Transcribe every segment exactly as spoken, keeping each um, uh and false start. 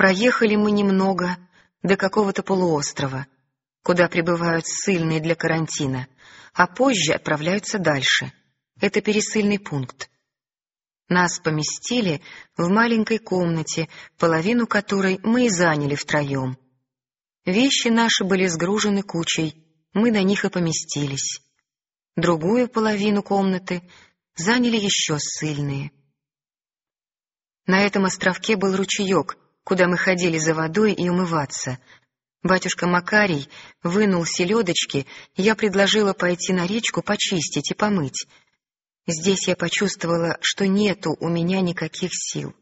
Проехали мы немного до какого-то полуострова, куда прибывают ссыльные для карантина, а позже отправляются дальше. Это пересыльный пункт. Нас поместили в маленькой комнате, половину которой мы и заняли втроем. Вещи наши были сгружены кучей, мы на них и поместились. Другую половину комнаты заняли еще ссыльные. На этом островке был ручеек, куда мы ходили за водой и умываться. Батюшка Макарий вынул селедочки, и я предложила пойти на речку почистить и помыть. Здесь я почувствовала, что нету у меня никаких сил.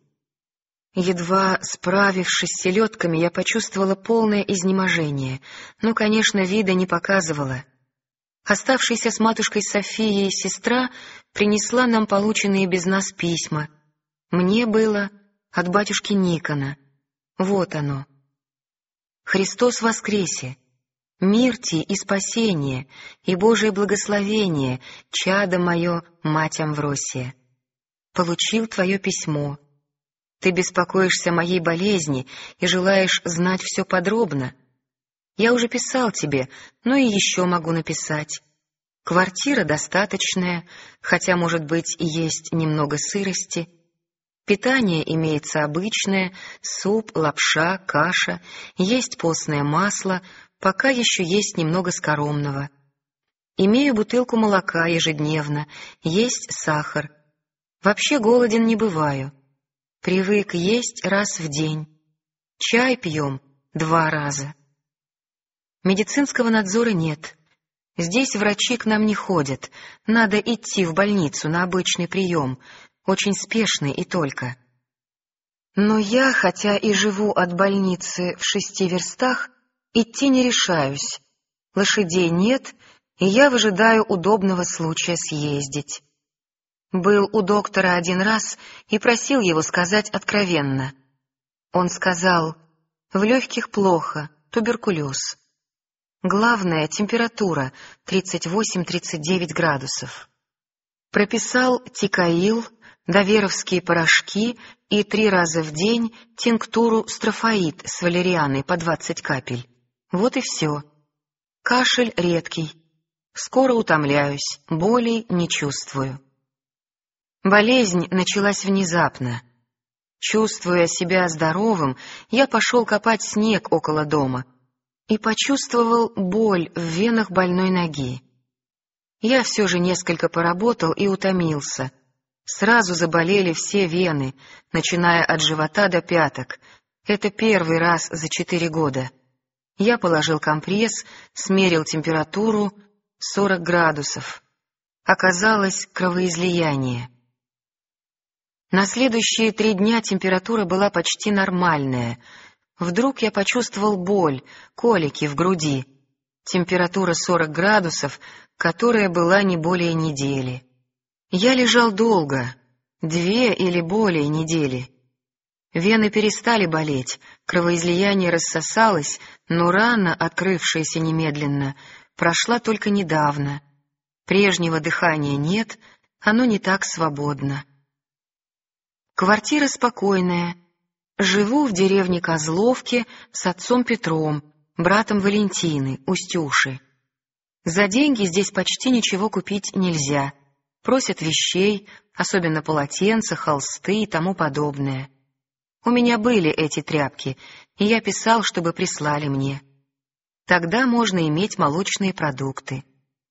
Едва справившись с селедками, я почувствовала полное изнеможение, но, конечно, вида не показывала. Оставшаяся с матушкой Софией сестра принесла нам полученные без нас письма. Мне было от батюшки Никона. Вот оно. «Христос воскресе! Мир ти и спасение, и Божие благословение, чадо мое, мать Амвросия! Получил твое письмо. Ты беспокоишься о моей болезни и желаешь знать все подробно. Я уже писал тебе, но и еще могу написать. Квартира достаточная, хотя, может быть, и есть немного сырости. Питание имеется обычное, суп, лапша, каша, есть постное масло, пока еще есть немного скоромного. Имею бутылку молока ежедневно, есть сахар. Вообще голоден не бываю. Привык есть раз в день. Чай пьем два раза. Медицинского надзора нет. Здесь врачи к нам не ходят, надо идти в больницу на обычный прием, очень спешный и только. Но я, хотя и живу от больницы в шести верстах, идти не решаюсь. Лошадей нет, и я выжидаю удобного случая съездить. Был у доктора один раз и просил его сказать откровенно. Он сказал: в легких плохо, туберкулез. Главная температура тридцать восемь — тридцать девять градусов. Прописал тикаил, доверовские порошки и три раза в день тинктуру строфоид с валерианой по двадцать капель. Вот и все. Кашель редкий. Скоро утомляюсь, болей не чувствую. Болезнь началась внезапно. Чувствуя себя здоровым, я пошел копать снег около дома и почувствовал боль в венах больной ноги. Я все же несколько поработал и утомился. Сразу заболели все вены, начиная от живота до пяток. Это первый раз за четыре года. Я положил компресс, смерил температуру — сорок градусов. Оказалось кровоизлияние. На следующие три дня температура была почти нормальная. Вдруг я почувствовал боль, колики в груди. Температура сорок градусов, которая была не более недели. Я лежал долго, две или более недели. Вены перестали болеть, кровоизлияние рассосалось, но рана, открывшаяся немедленно, прошла только недавно. Прежнего дыхания нет, оно не так свободно. Квартира спокойная. Живу в деревне Козловке с отцом Петром, братом Валентины, Устюши. За деньги здесь почти ничего купить нельзя. Просят вещей, особенно полотенца, холсты и тому подобное. У меня были эти тряпки, и я писал, чтобы прислали мне. Тогда можно иметь молочные продукты.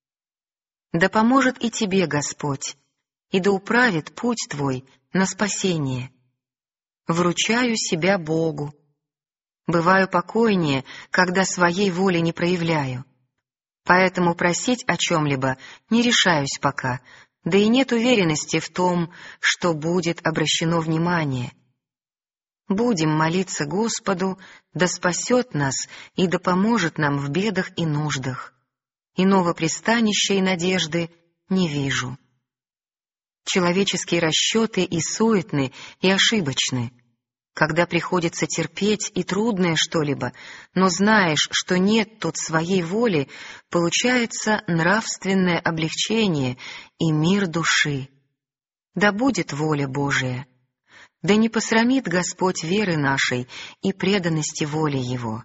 Да поможет и тебе Господь, и да управит путь твой на спасение. Вручаю себя Богу. Бываю покойнее, когда своей воли не проявляю. Поэтому просить о чем-либо не решаюсь пока, да и нет уверенности в том, что будет обращено внимание. Будем молиться Господу, да спасет нас и да поможет нам в бедах и нуждах. Иного пристанища и надежды не вижу. Человеческие расчеты и суетны, и ошибочны. Когда приходится терпеть и трудное что-либо, но знаешь, что нет тут своей воли, получается нравственное облегчение и мир души. Да будет воля Божия. Да не посрамит Господь веры нашей и преданности воле Его.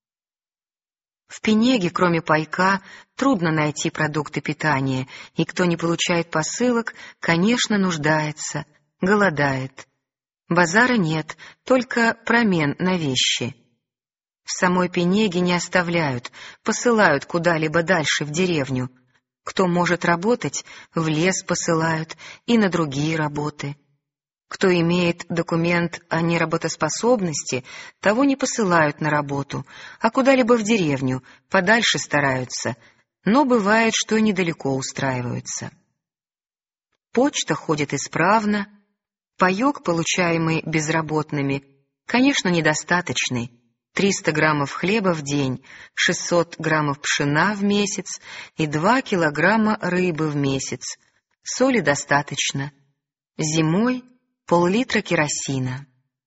В Пенеге, кроме пайка, трудно найти продукты питания, и кто не получает посылок, конечно, нуждается, голодает. Базара нет, только промен на вещи. В самой Пенеге не оставляют, посылают куда-либо дальше в деревню. Кто может работать, в лес посылают и на другие работы. Кто имеет документ о неработоспособности, того не посылают на работу, а куда-либо в деревню, подальше стараются, но бывает, что и недалеко устраиваются. Почта ходит исправно, паёк, получаемый безработными, конечно, недостаточный. триста граммов хлеба в день, шестьсот граммов пшена в месяц и два килограмма рыбы в месяц. Соли достаточно. Зимой пол-литра керосина.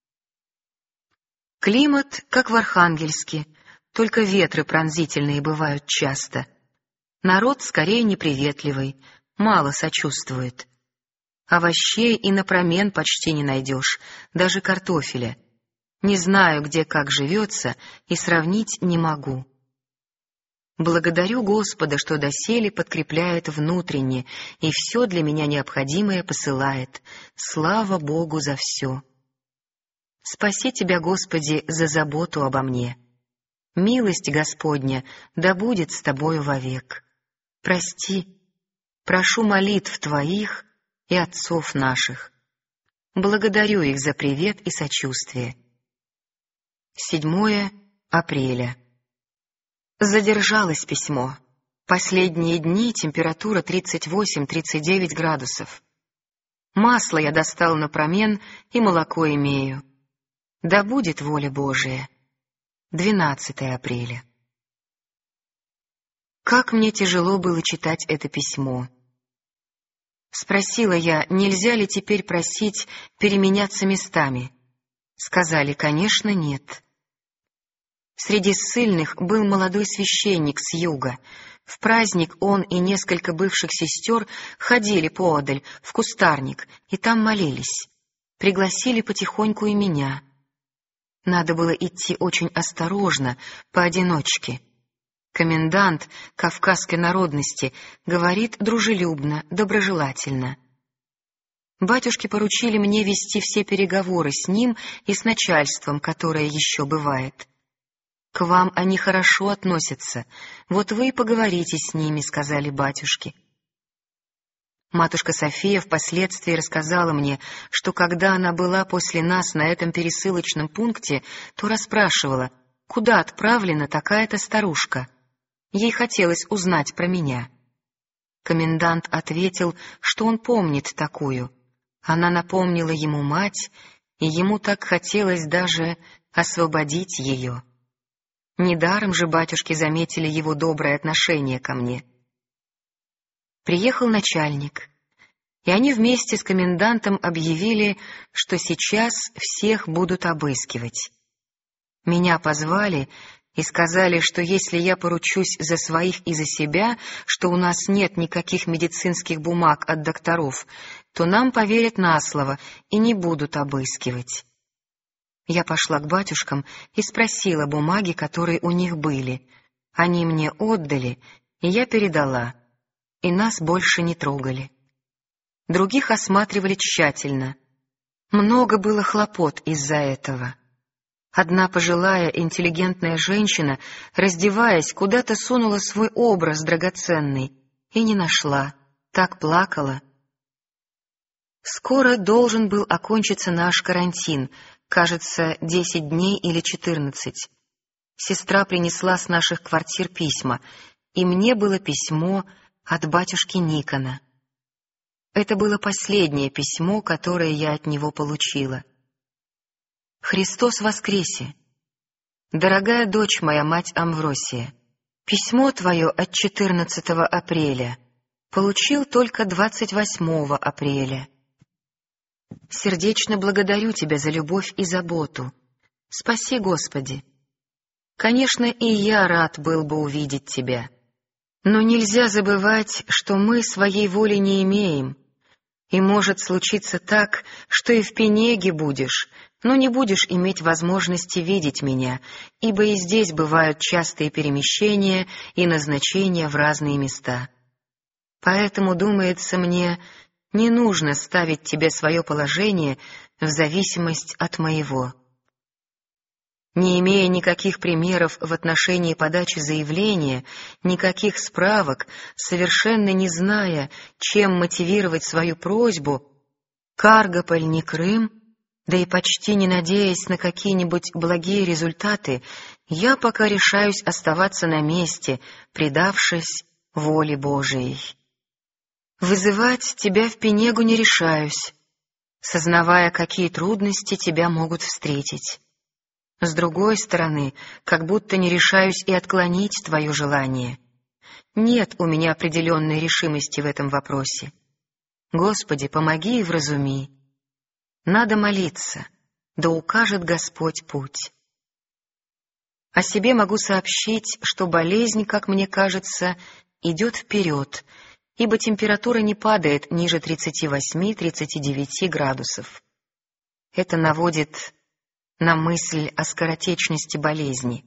Климат, как в Архангельске, только ветры пронзительные бывают часто. Народ скорее неприветливый, мало сочувствует. Овощей и напромен почти не найдешь, даже картофеля. Не знаю, где как живется, и сравнить не могу. Благодарю Господа, что доселе подкрепляет внутренне и все для меня необходимое посылает. Слава Богу за все. Спаси Тебя, Господи, за заботу обо мне. Милость Господня да будет с Тобою вовек. Прости, прошу молитв Твоих и отцов наших. Благодарю их за привет и сочувствие. седьмое апреля. Задержалось письмо. Последние дни температура тридцать восемь — тридцать девять градусов. Масло я достал напромен и молоко имею. Да будет воля Божия. двенадцатое апреля. Как мне тяжело было читать это письмо. Спросила я, нельзя ли теперь просить переменяться местами. Сказали, конечно, нет. Среди ссыльных был молодой священник с юга. В праздник он и несколько бывших сестер ходили поодаль, в кустарник, и там молились. Пригласили потихоньку и меня. Надо было идти очень осторожно, поодиночке. Комендант кавказской народности говорит дружелюбно, доброжелательно. Батюшки поручили мне вести все переговоры с ним и с начальством, которое еще бывает. К вам они хорошо относятся, вот вы и поговорите с ними, сказали батюшки. Матушка София впоследствии рассказала мне, что когда она была после нас на этом пересылочном пункте, то расспрашивала, куда отправлена такая-то старушка. Ей хотелось узнать про меня. Комендант ответил, что он помнит такую. Она напомнила ему мать, и ему так хотелось даже освободить ее. Недаром же батюшки заметили его доброе отношение ко мне. Приехал начальник, и они вместе с комендантом объявили, что сейчас всех будут обыскивать. Меня позвали и сказали, что если я поручусь за своих и за себя, что у нас нет никаких медицинских бумаг от докторов, то нам поверят на слово и не будут обыскивать. Я пошла к батюшкам и спросила бумаги, которые у них были. Они мне отдали, и я передала, и нас больше не трогали. Других осматривали тщательно. Много было хлопот из-за этого. Одна пожилая интеллигентная женщина, раздеваясь, куда-то сунула свой образ драгоценный и не нашла, так плакала. Скоро должен был окончиться наш карантин, кажется, десять дней или четырнадцать. Сестра принесла с наших квартир письма, и мне было письмо от батюшки Никона. Это было последнее письмо, которое я от него получила. Христос воскресе! Дорогая дочь моя, мать Амвросия, письмо твое от четырнадцатого апреля получил только двадцать восьмого апреля. Сердечно благодарю тебя за любовь и заботу. Спаси, Господи! Конечно, и я рад был бы увидеть тебя. Но нельзя забывать, что мы своей воли не имеем, И может случиться так, что и в Пенеге будешь, но не будешь иметь возможности видеть меня, ибо и здесь бывают частые перемещения и назначения в разные места. Поэтому, думается мне, не нужно ставить тебе свое положение в зависимость от моего. Не имея никаких примеров в отношении подачи заявления, никаких справок, совершенно не зная, чем мотивировать свою просьбу, Каргополь не Крым, да и почти не надеясь на какие-нибудь благие результаты, я пока решаюсь оставаться на месте, предавшись воле Божией. Вызывать тебя в Пенегу не решаюсь, сознавая, какие трудности тебя могут встретить. С другой стороны, как будто не решаюсь и отклонить твое желание. Нет у меня определенной решимости в этом вопросе. Господи, помоги и вразуми. Надо молиться, да укажет Господь путь. О себе могу сообщить, что болезнь, как мне кажется, идет вперед, ибо температура не падает ниже тридцати восьми — тридцати девяти градусов. Это наводит на мысль о скоротечности болезни.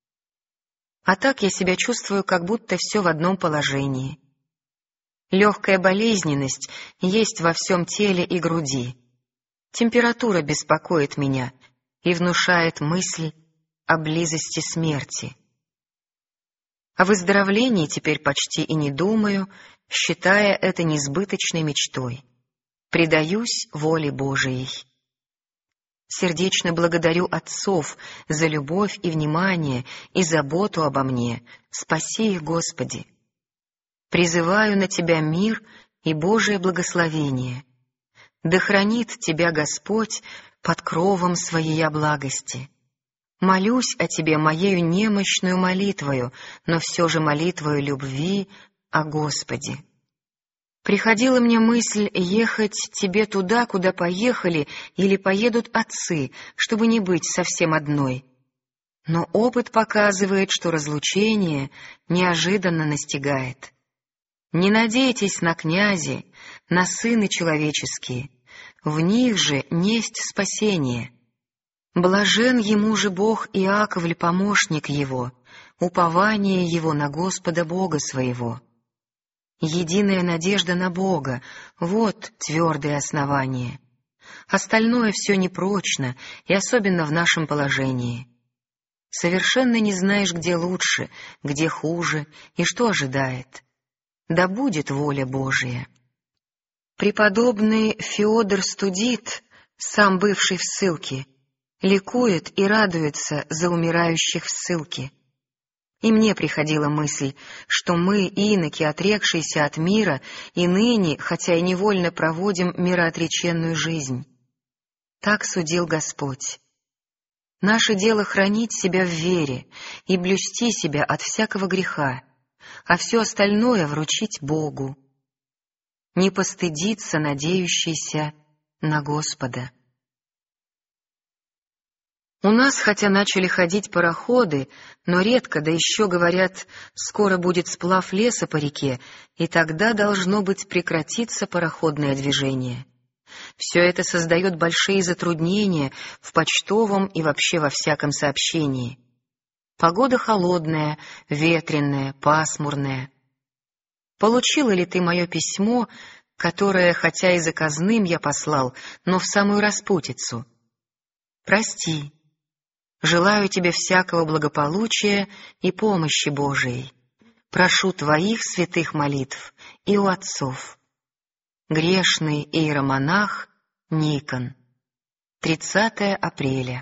А так я себя чувствую, как будто все в одном положении. Легкая болезненность есть во всем теле и груди. Температура беспокоит меня и внушает мысль о близости смерти. О выздоровлении теперь почти и не думаю, считая это несбыточной мечтой. Предаюсь воле Божией. Сердечно благодарю отцов за любовь и внимание и заботу обо мне. Спаси их, Господи. Призываю на Тебя мир и Божие благословение. Да хранит Тебя Господь под кровом Своей благости. Молюсь о Тебе моею немощную молитвою, но все же молитвою любви о Господе. Приходила мне мысль ехать тебе туда, куда поехали или поедут отцы, чтобы не быть совсем одной. Но опыт показывает, что разлучение неожиданно настигает. Не надейтесь на князи, на сыны человеческие, в них же несть спасение. Блажен ему же Бог Иаковль, помощник его, упование его на Господа Бога своего. Единая надежда на Бога — вот твердое основание. Остальное все непрочно, и особенно в нашем положении. Совершенно не знаешь, где лучше, где хуже и что ожидает. Да будет воля Божия. Преподобный Феодор Студит, сам бывший в ссылке, ликует и радуется за умирающих в ссылке. И мне приходила мысль, что мы, иноки, отрекшиеся от мира, и ныне, хотя и невольно проводим мироотреченную жизнь. Так судил Господь. Наше дело хранить себя в вере и блюсти себя от всякого греха, а все остальное вручить Богу. Не постыдиться надеющийся на Господа. У нас, хотя начали ходить пароходы, но редко, да еще, говорят, скоро будет сплав леса по реке, и тогда должно быть прекратиться пароходное движение. Все это создает большие затруднения в почтовом и вообще во всяком сообщении. Погода холодная, ветреная, пасмурная. Получила ли ты мое письмо, которое, хотя и заказным я послал, но в самую распутицу? Прости. Желаю тебе всякого благополучия и помощи Божией. Прошу твоих святых молитв и у отцов. Грешный иеромонах Никон. тридцатое апреля.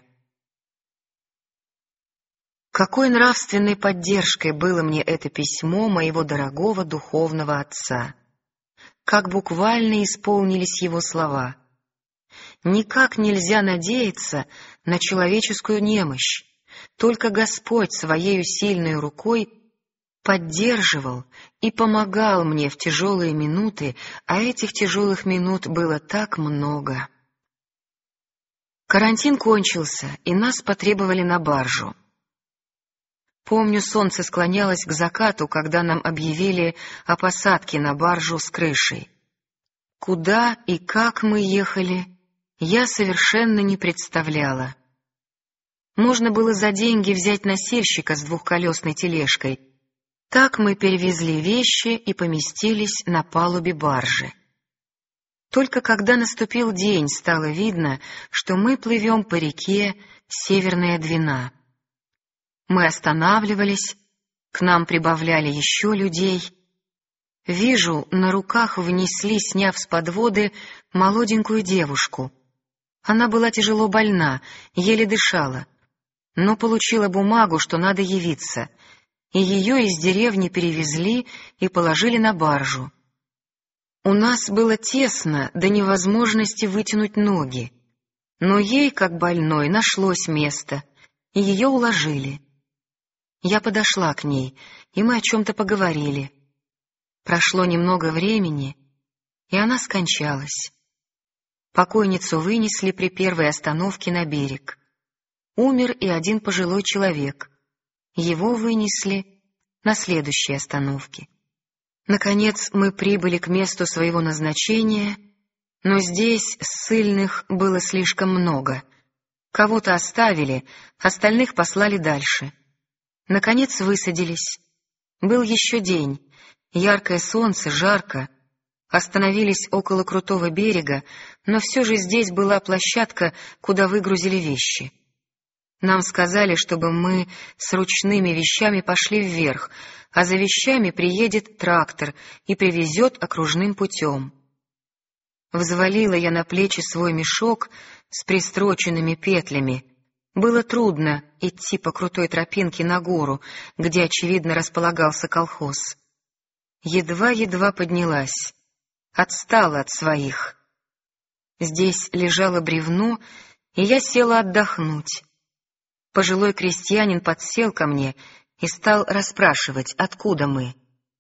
Какой нравственной поддержкой было мне это письмо моего дорогого духовного отца! Как буквально исполнились его слова! Никак нельзя надеяться на человеческую немощь. Только Господь своею сильной рукой поддерживал и помогал мне в тяжелые минуты, а этих тяжелых минут было так много. Карантин кончился, и нас потребовали на баржу. Помню, солнце склонялось к закату, когда нам объявили о посадке на баржу с крышей. Куда и как мы ехали, я совершенно не представляла. Можно было за деньги взять носильщика с двухколесной тележкой. Так мы перевезли вещи и поместились на палубе баржи. Только когда наступил день, стало видно, что мы плывем по реке Северная Двина. Мы останавливались, к нам прибавляли еще людей. Вижу, на руках внесли, сняв с подводы, молоденькую девушку. Она была тяжело больна, еле дышала, но получила бумагу, что надо явиться, и ее из деревни перевезли и положили на баржу. У нас было тесно до невозможности вытянуть ноги, но ей, как больной, нашлось место, и ее уложили. Я подошла к ней, и мы о чем-то поговорили. Прошло немного времени, и она скончалась. Покойницу вынесли при первой остановке на берег. Умер и один пожилой человек. Его вынесли на следующей остановке. Наконец мы прибыли к месту своего назначения, но здесь ссыльных было слишком много. Кого-то оставили, остальных послали дальше. Наконец высадились. Был еще день, яркое солнце, жарко. Остановились около крутого берега, но все же здесь была площадка, куда выгрузили вещи. Нам сказали, чтобы мы с ручными вещами пошли вверх, а за вещами приедет трактор и привезет окружным путем. Взвалила я на плечи свой мешок с пристроченными петлями. Было трудно идти по крутой тропинке на гору, где, очевидно, располагался колхоз. Едва-едва поднялась, отстала от своих. Здесь лежало бревно, и я села отдохнуть. Пожилой крестьянин подсел ко мне и стал расспрашивать, откуда мы.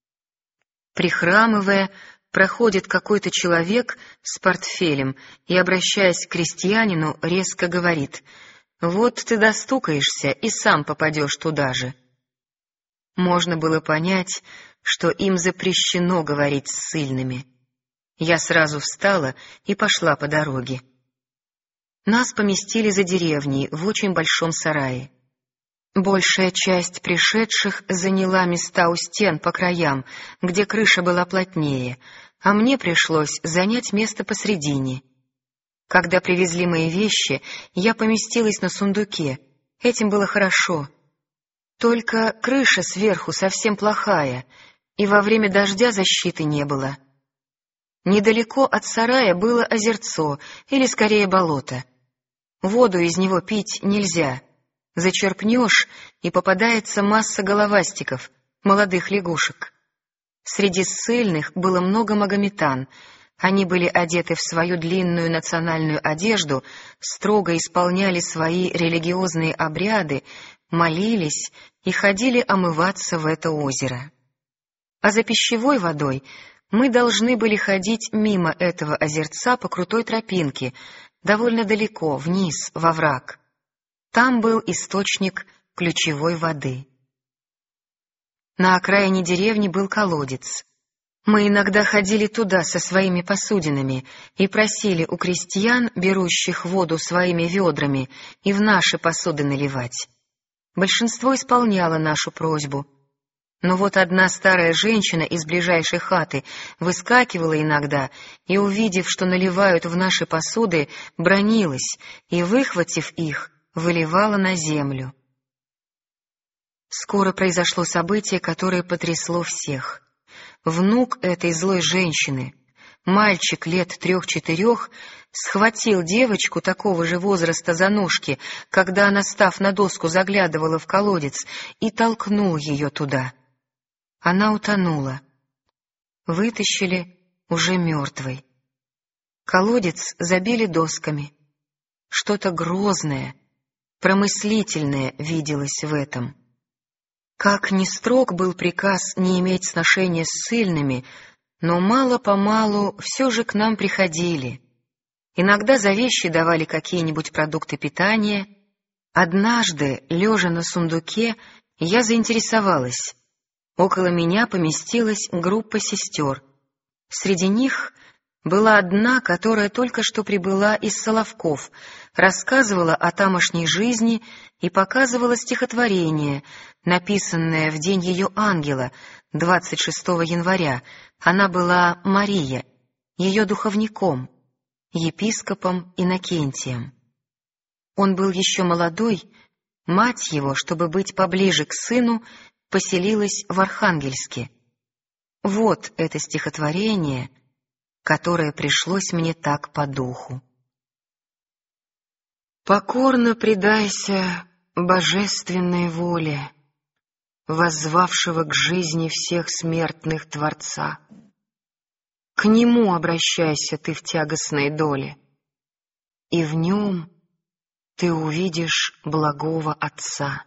Прихрамывая, проходит какой-то человек с портфелем и, обращаясь к крестьянину, резко говорит: «Вот ты достукаешься и сам попадешь туда же». Можно было понять, что им запрещено говорить с ссыльными. Я сразу встала и пошла по дороге. Нас поместили за деревней в очень большом сарае. Большая часть пришедших заняла места у стен по краям, где крыша была плотнее, а мне пришлось занять место посредине. Когда привезли мои вещи, я поместилась на сундуке. Этим было хорошо. Только крыша сверху совсем плохая, и во время дождя защиты не было. Недалеко от сарая было озерцо, или скорее болото. Воду из него пить нельзя. Зачерпнешь, и попадается масса головастиков, молодых лягушек. Среди ссыльных было много магометан. Они были одеты в свою длинную национальную одежду, строго исполняли свои религиозные обряды, молились и ходили омываться в это озеро. А за пищевой водой мы должны были ходить мимо этого озерца по крутой тропинке, довольно далеко, вниз, во враг. Там был источник ключевой воды. На окраине деревни был колодец. Мы иногда ходили туда со своими посудинами и просили у крестьян, берущих воду своими ведрами, и в наши посуды наливать. Большинство исполняло нашу просьбу. Но вот одна старая женщина из ближайшей хаты выскакивала иногда и, увидев, что наливают в наши посуды, бранилась и, выхватив их, выливала на землю. Скоро произошло событие, которое потрясло всех. Внук этой злой женщины, мальчик лет трех-четырех, схватил девочку такого же возраста за ножки, когда она, став на доску, заглядывала в колодец, и толкнул ее туда. Она утонула. Вытащили уже мертвой. Колодец забили досками. Что-то грозное, промыслительное виделось в этом. Как ни строг был приказ не иметь сношения с ссыльными, но мало-помалу все же к нам приходили. Иногда за вещи давали какие-нибудь продукты питания. Однажды, лежа на сундуке, я заинтересовалась. Около меня поместилась группа сестер. Среди них была одна, которая только что прибыла из Соловков, рассказывала о тамошней жизни и показывала стихотворение, написанное в день ее ангела, двадцать шестого января. Она была Мария, ее духовником, епископом Иннокентием. Он был еще молодой, мать его, чтобы быть поближе к сыну, поселилась в Архангельске. Вот это стихотворение, которое пришлось мне так по духу. Покорно предайся божественной воле, воззвавшего к жизни всех смертных Творца. К Нему обращайся ты в тягостной доле, и в Нем ты увидишь благого Отца.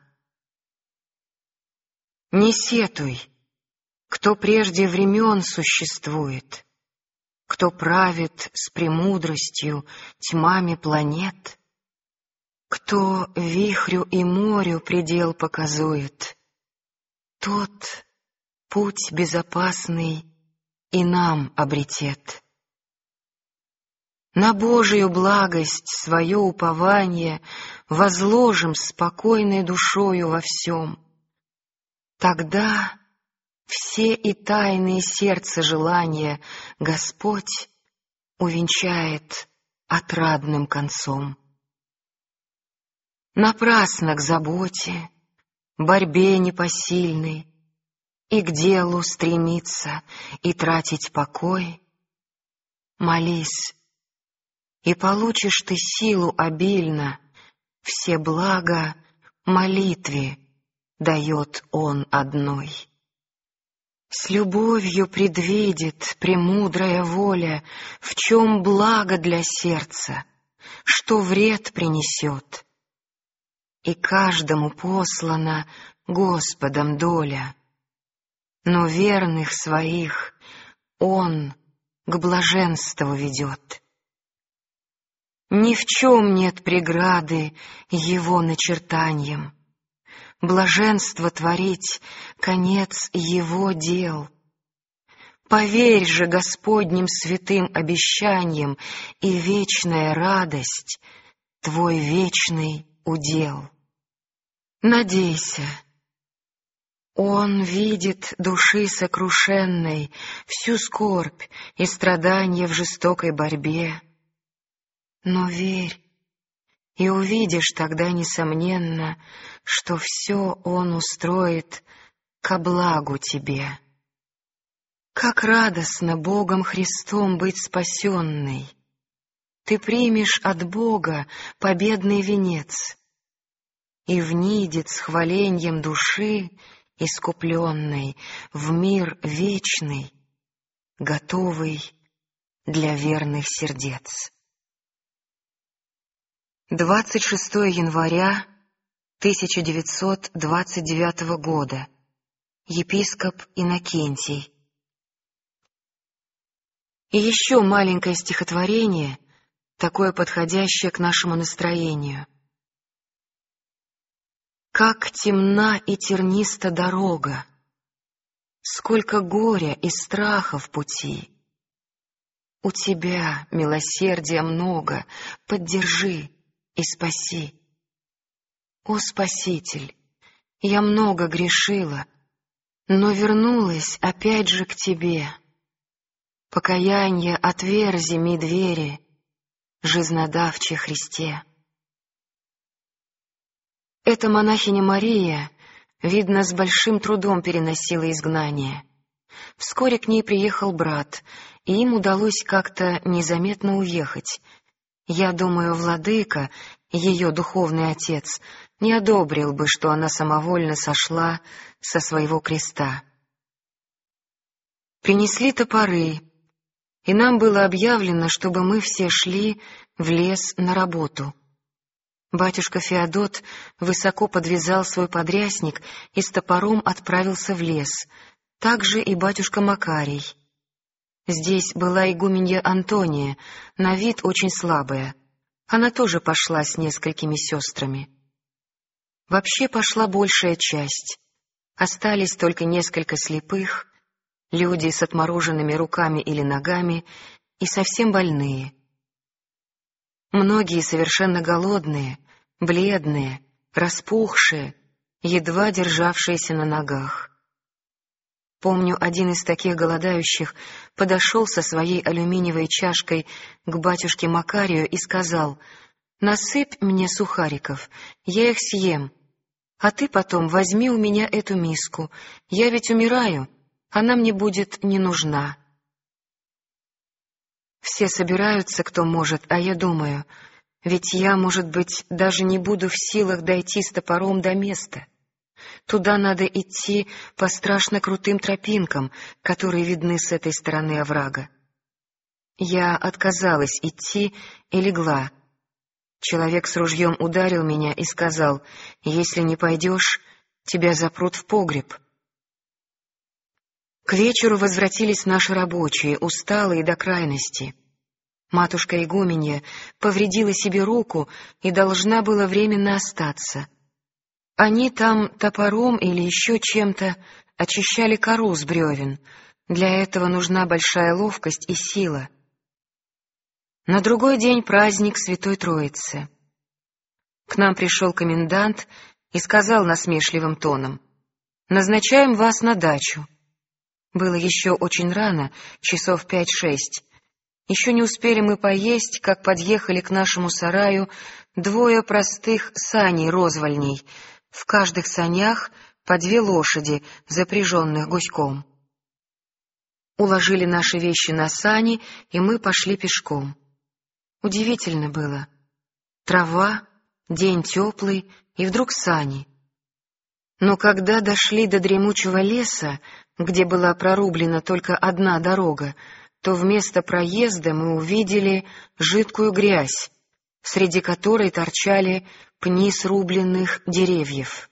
Не сетуй, кто прежде времен существует, кто правит с премудростью тьмами планет, кто вихрю и морю предел показует, тот путь безопасный и нам обретет. На Божию благость свое упование возложим спокойной душою во всем. Тогда все и тайные сердца желания Господь увенчает отрадным концом. Напрасно к заботе, борьбе непосильной и к делу стремиться и тратить покой. Молись, и получишь ты силу обильно, все блага молитве дает Он одной. С любовью предвидит премудрая воля, в чем благо для сердца, что вред принесет. И каждому послана Господом доля, но верных своих Он к блаженству ведет. Ни в чем нет преграды Его начертаниям. Блаженство творить — конец Его дел. Поверь же Господним святым обещаниям, и вечная радость — твой вечный удел. Надейся. Он видит души сокрушенной всю скорбь и страдания в жестокой борьбе. Но верь, и увидишь тогда, несомненно, что все Он устроит ко благу тебе. Как радостно Богом Христом быть спасенной! Ты примешь от Бога победный венец, и внидет с хваленьем души искупленной в мир вечный, готовый для верных сердец. двадцать шестого января тысяча девятьсот двадцать девятого года. Епископ Иннокентий. И еще маленькое стихотворение, такое подходящее к нашему настроению. Как темна и терниста дорога, сколько горя и страха в пути. У Тебя милосердия много, поддержи и спаси. О, Спаситель, я много грешила, но вернулась опять же к Тебе. Покаяние отверзи ми двери, жизнодавче Христе. Эта монахиня Мария, видно, с большим трудом переносила изгнание. Вскоре к ней приехал брат, и им удалось как-то незаметно уехать. Я думаю, владыка, ее духовный отец, не одобрил бы, что она самовольно сошла со своего креста. Принесли топоры, и нам было объявлено, чтобы мы все шли в лес на работу. Батюшка Феодот высоко подвязал свой подрясник и с топором отправился в лес, также и батюшка Макарий. Здесь была игуменья Антония, на вид очень слабая. Она тоже пошла с несколькими сестрами. Вообще пошла большая часть. Остались только несколько слепых, люди с отмороженными руками или ногами и совсем больные. Многие совершенно голодные, бледные, распухшие, едва державшиеся на ногах. Помню, один из таких голодающих подошел со своей алюминиевой чашкой к батюшке Макарию и сказал: «Насыпь мне сухариков, я их съем, а ты потом возьми у меня эту миску, я ведь умираю, она мне будет не нужна». Все собираются, кто может, а я думаю, ведь я, может быть, даже не буду в силах дойти с топором до места. Туда надо идти по страшно крутым тропинкам, которые видны с этой стороны оврага. Я отказалась идти и легла. Человек с ружьем ударил меня и сказал: «Если не пойдешь, тебя запрут в погреб». К вечеру возвратились наши рабочие, усталые до крайности. Матушка игуменья повредила себе руку и должна была временно остаться. Они там топором или еще чем-то очищали кору с бревен. Для этого нужна большая ловкость и сила. На другой день праздник Святой Троицы. К нам пришел комендант и сказал насмешливым тоном: «Назначаем вас на дачу». Было еще очень рано, часов пять-шесть. Еще не успели мы поесть, как подъехали к нашему сараю двое простых саней-розвальней, в каждых санях по две лошади, запряженных гуськом. Уложили наши вещи на сани, и мы пошли пешком. Удивительно было. Трава, день теплый, и вдруг сани. Но когда дошли до дремучего леса, где была прорублена только одна дорога, то вместо проезда мы увидели жидкую грязь, среди которой торчали пни срубленных деревьев.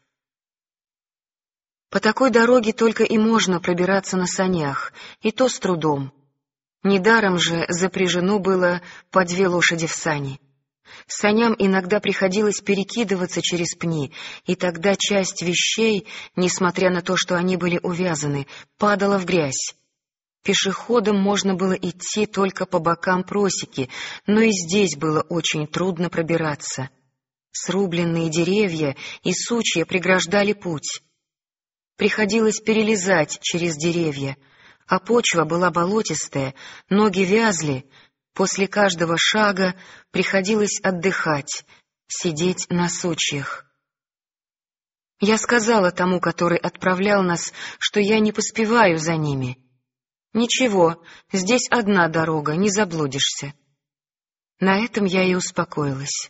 По такой дороге только и можно пробираться на санях, и то с трудом. Недаром же запряжено было по две лошади в сани. Саням иногда приходилось перекидываться через пни, и тогда часть вещей, несмотря на то, что они были увязаны, падала в грязь. Пешеходам можно было идти только по бокам просеки, но и здесь было очень трудно пробираться. Срубленные деревья и сучья преграждали путь. Приходилось перелезать через деревья, а почва была болотистая, ноги вязли. После каждого шага приходилось отдыхать, сидеть на сучьях. Я сказала тому, который отправлял нас, что я не поспеваю за ними. «Ничего, здесь одна дорога, не заблудишься». На этом я и успокоилась.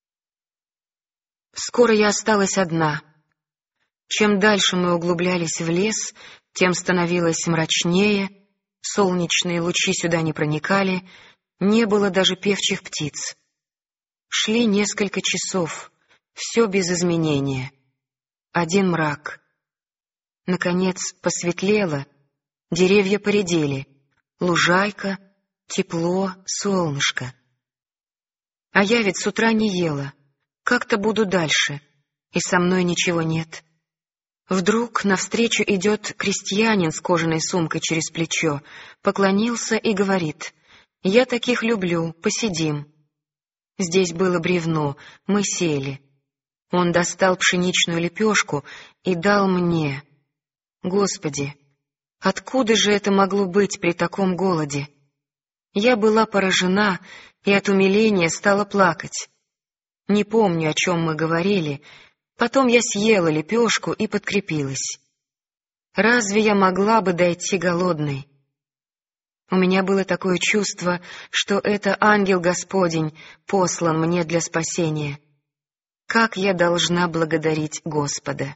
Скоро я осталась одна. Чем дальше мы углублялись в лес, тем становилось мрачнее, солнечные лучи сюда не проникали, не было даже певчих птиц. Шли несколько часов, все без изменения. Один мрак. Наконец посветлело, деревья поредели, лужайка, тепло, солнышко. А я ведь с утра не ела, как-то буду дальше, и со мной ничего нет. Вдруг навстречу идет крестьянин с кожаной сумкой через плечо, поклонился и говорит: «Я таких люблю, посидим». Здесь было бревно, мы сели. Он достал пшеничную лепешку и дал мне. Господи, откуда же это могло быть при таком голоде? Я была поражена и от умиления стала плакать. Не помню, о чем мы говорили. Потом я съела лепешку и подкрепилась. Разве я могла бы дойти голодной? У меня было такое чувство, что это ангел Господень послан мне для спасения. Как я должна благодарить Господа?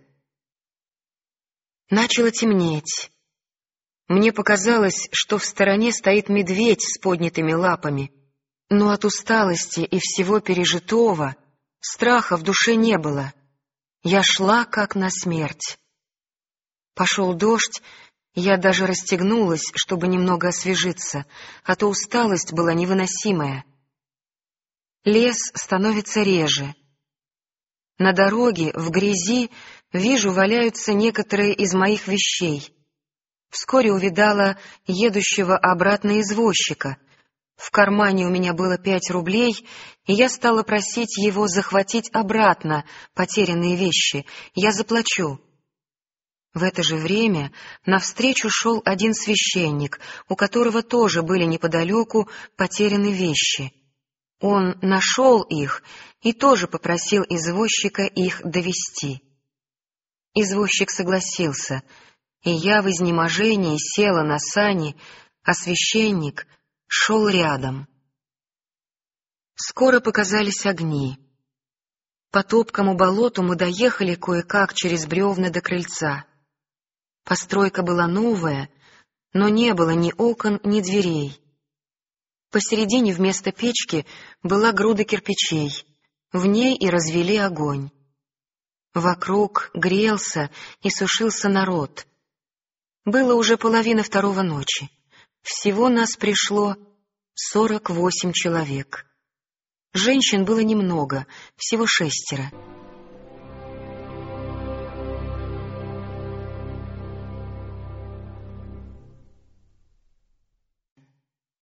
Начало темнеть. Мне показалось, что в стороне стоит медведь с поднятыми лапами, но от усталости и всего пережитого страха в душе не было. Я шла как на смерть. Пошел дождь, я даже расстегнулась, чтобы немного освежиться, а то усталость была невыносимая. Лес становится реже. На дороге, в грязи, вижу, валяются некоторые из моих вещей. Вскоре увидала едущего обратно извозчика. В кармане у меня было пять рублей, и я стала просить его захватить обратно потерянные вещи. Я заплачу. В это же время навстречу шел один священник, у которого тоже были неподалеку потеряны вещи. Он нашел их и тоже попросил извозчика их довезти. Извозчик согласился, и я в изнеможении села на сани, а священник шел рядом. Скоро показались огни. По топкому болоту мы доехали кое-как через бревна до крыльца. Постройка была новая, но не было ни окон, ни дверей. Посередине вместо печки была груда кирпичей, в ней и развели огонь. Вокруг грелся и сушился народ. Было уже половина второго ночи. Всего нас пришло сорок восемь человек. Женщин было немного, всего шестеро.